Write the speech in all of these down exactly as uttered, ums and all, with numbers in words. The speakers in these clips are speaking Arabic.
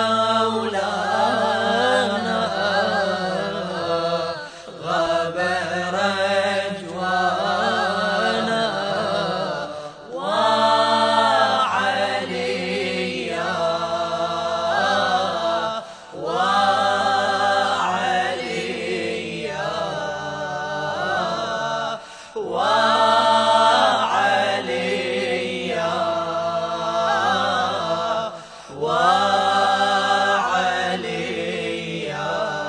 مولانا غاب رجوانا وعليا وعليا وعليا وعليا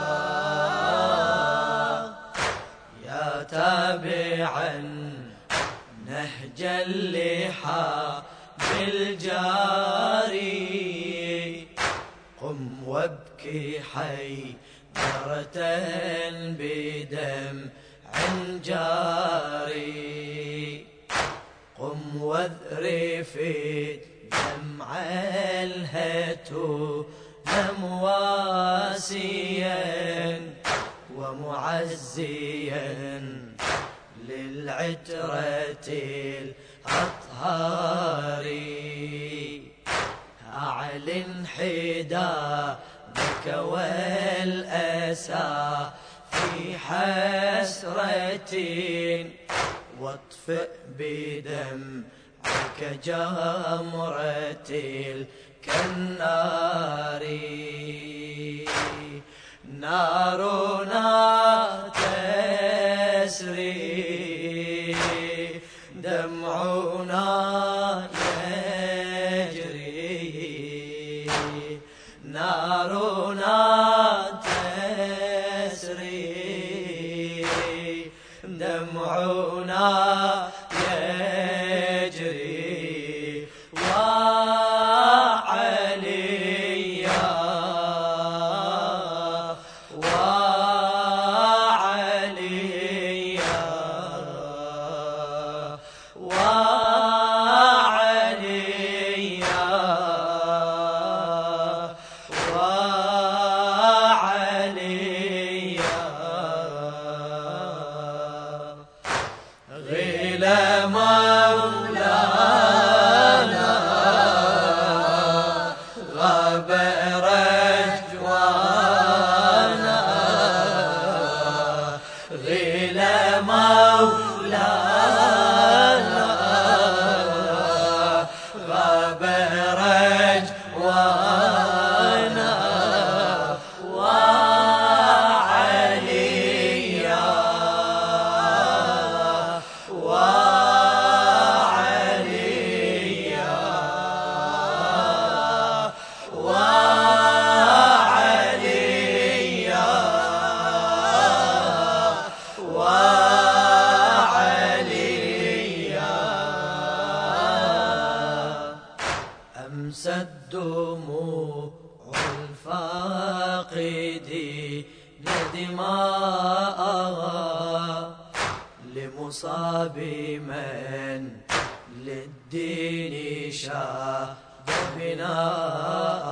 يا تابعا نهج اللحى بالجاري قم وابكي حيدرة بدم جاري قم واذرف دمع الهتو مواسيا ومعزيا للعترة الأطهار أعلن حدادك والأسى في حسرة واطفئ بدمعك جمرة الكنار نارنا تسري دمعنا يجري نارنا دمعنا يجري وعليا وعليا وعليا وعليا غيل مولانا غاب رجوانا غيل مولانا غاب رجوانا وعليا أمست دموع الفاقدين دماءها لمصاب من للدين شاد بناء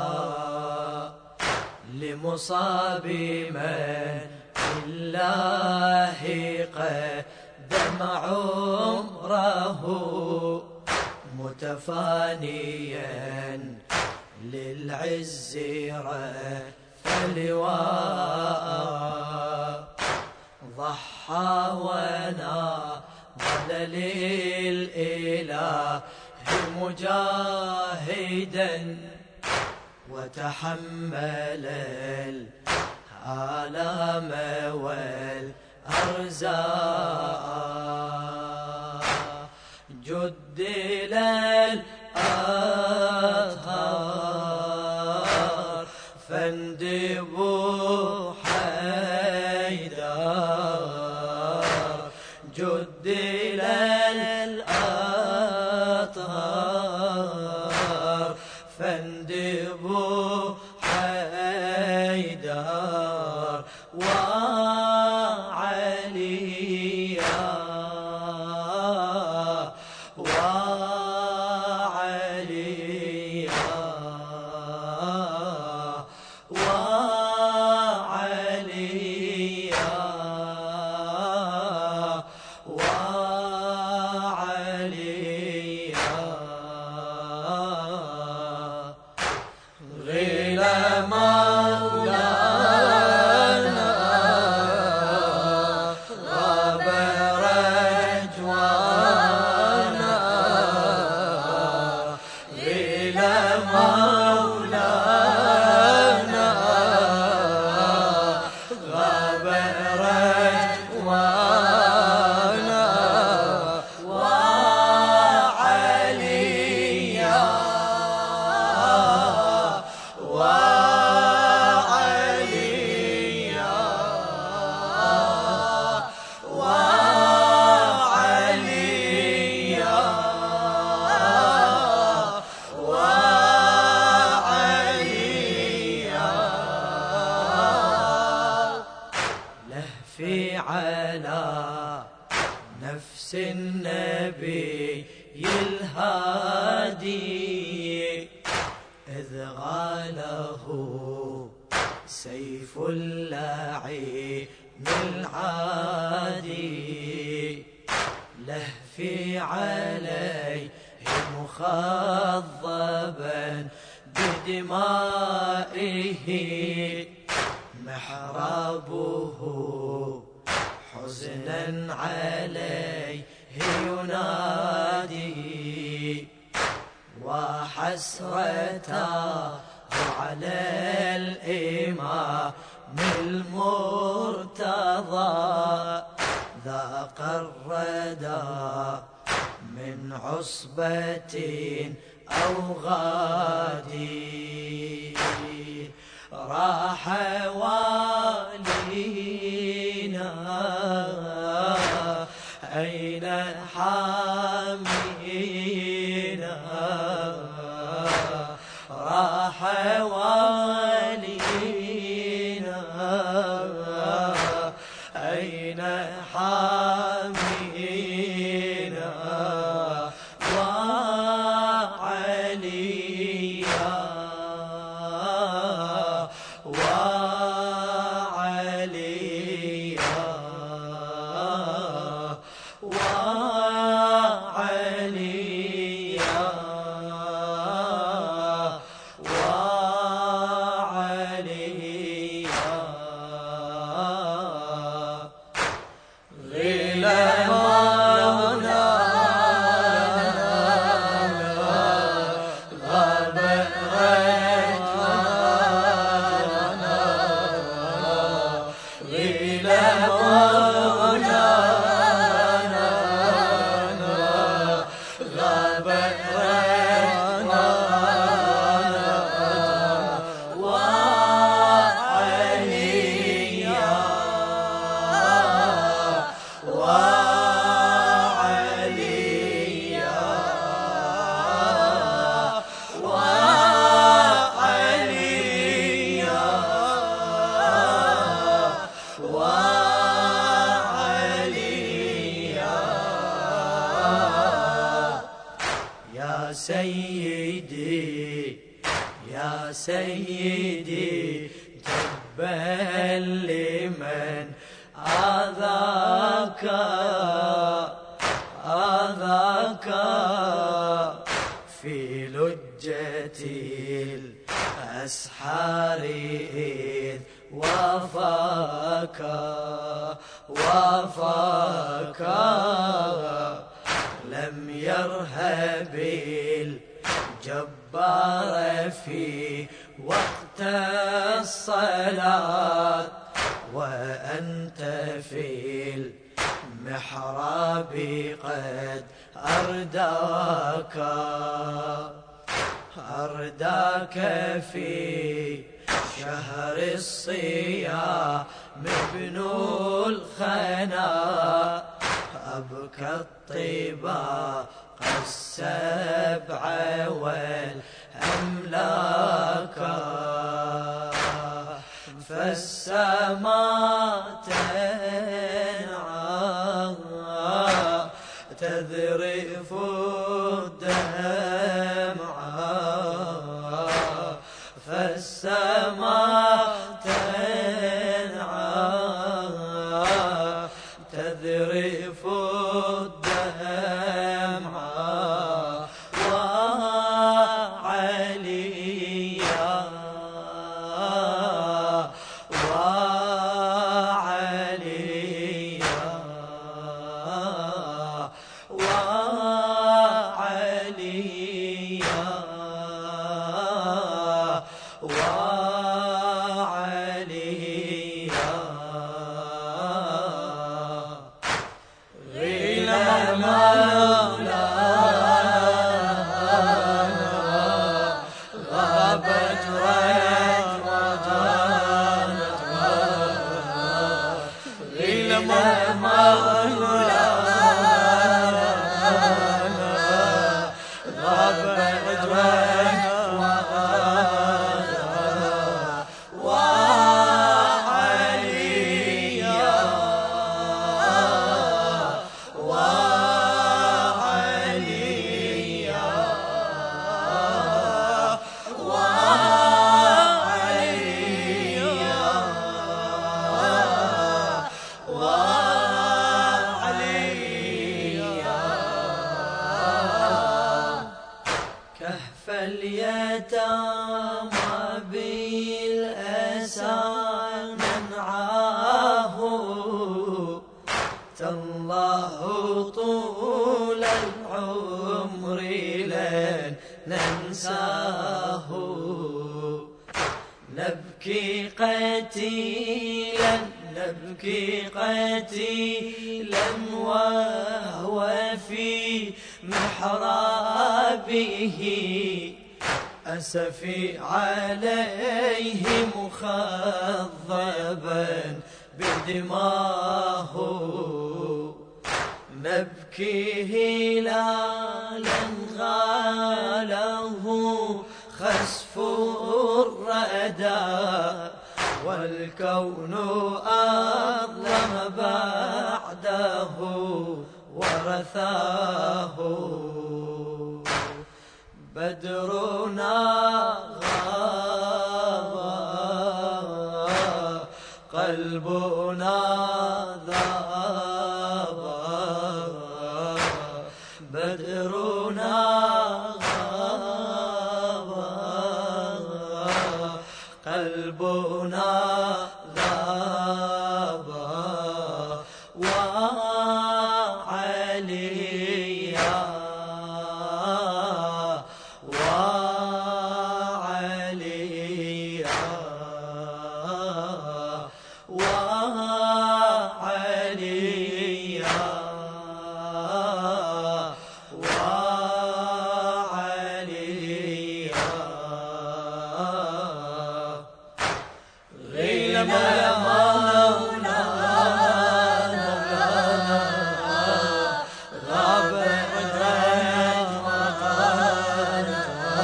لمصاب من لله قدم عمره متفانيا للعز رفع لواء ضحى وناضل للإله مجاهدا وتحمل الآلام والأرزاق جدل الأطهار فاندبوا حيدار جدل الأطهار فاندبوا حيدار وعليا وعليا وعليا على نفس النبي الهادي إذ غاله سيف اللعين العادي لهفي عليه مخضبا بدمائه محرابه حزنا عليه ينادي وحسرته على الإمام المرتضى ذاق الردى من عصبة أو غادي راح والينا أين حامينا راح والينا أين حامينا وعليا وعليا وعليا سيدي يا سيدي تبا لمن آذاك آذاك في لجة الأسحار إذ وفاك وفاك لم يرهب الجبار في وقت الصلاة وأنت في المحراب قد أرداك أرداك في شهر الصيام ابن الخنا أبكى الطباق السبع والأملاك فالسماء تنعى تذرف الدمعة فالسماء تنعى تذرف الدمعة وعليا وعليا وعليا وعليا غير مولانا غابت وجودانت غير مولانا غابت وجودانت نبكي قتيلا نبكي قتيلا وهو في محرابه أسفي عليه مخضبا بدماه نبكي هلالا غاله خسف الردى والكون أظلم بعده ورثاه بدرنا غاب قلبنا ذاب بدرنا غاب قلبنا ذاب وعليا وعليا وعليا وعليا غير مولانا غاب رجعت وقانا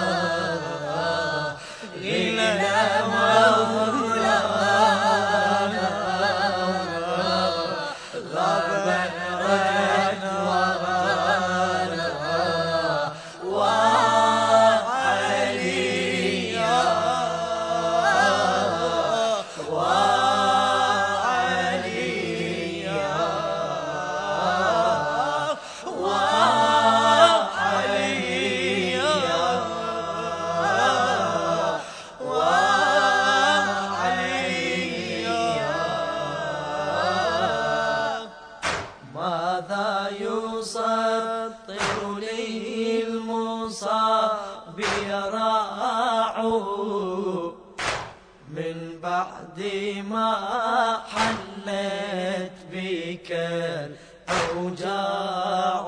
غير مولانا غاب رجعت وقانا وعليا وعليا وعليا وعليا ماذا يسطر لي المصاب يراع من بعد ما حلت بك الأوجاع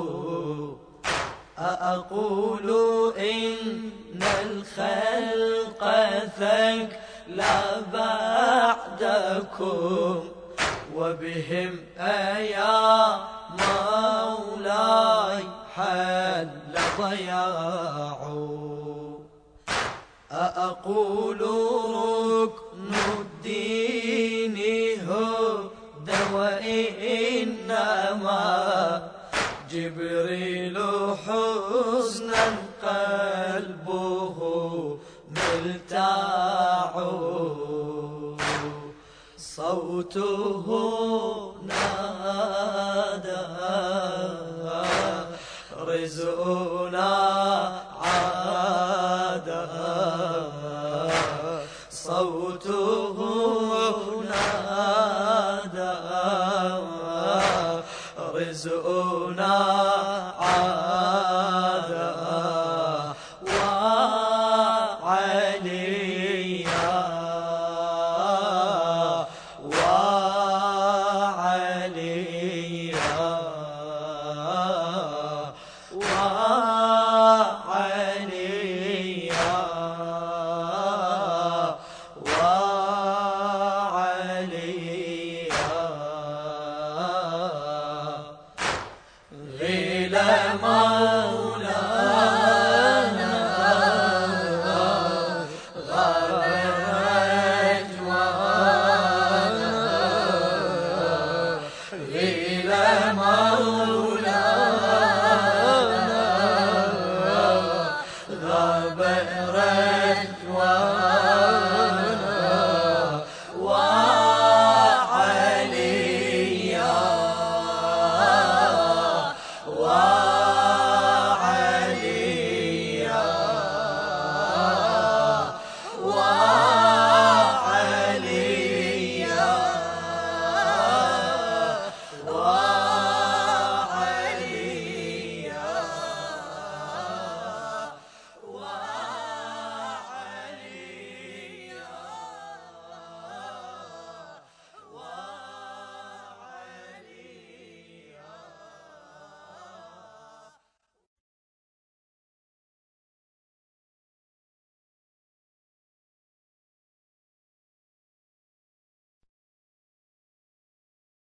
أقول إن الخلق ثقل بعدكم وبهم أيا مولاي حل ضياع أقول ركن الدين هدى وإنما جبريل حزنا قلبه ملتاع صوته نادى رزقنا عاد صوته